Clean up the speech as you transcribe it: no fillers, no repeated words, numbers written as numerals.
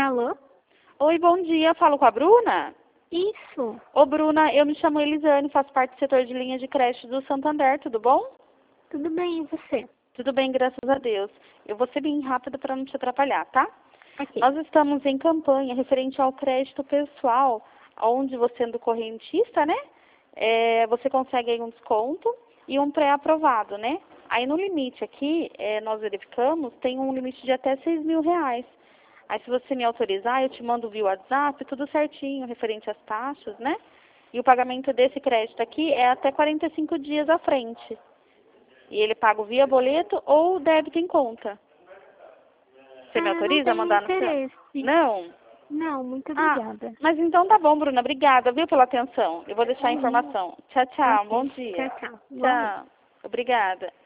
Alô? Oi, bom dia. Falo com a Bruna? Isso. Ô, Bruna, eu me chamo Elisane, faço parte do setor de linha de crédito do Santander, tudo bom? Tudo bem, e você? Tudo bem, graças a Deus. Eu vou ser bem rápida para não te atrapalhar, tá? Ok. Nós estamos em campanha referente ao crédito pessoal, onde você sendo correntista, né? Você consegue aí um desconto e um pré-aprovado, né? Aí no limite aqui, nós verificamos, tem um limite de até R$ 6.000. Aí se você me autorizar, eu te mando via WhatsApp, tudo certinho, referente às taxas, né? E o pagamento desse crédito aqui é até 45 dias à frente. E ele paga via boleto ou débito em conta. Você me Eu não autoriza a tenho mandar no seu? interesse. Não? Não, muito Ah, obrigada. mas então tá bom, Bruna. Obrigada, viu, pela atenção. Eu vou deixar a informação. Tchau, tchau. Ok. Bom dia. Tchau, tchau. Igualmente. Tchau. Obrigada.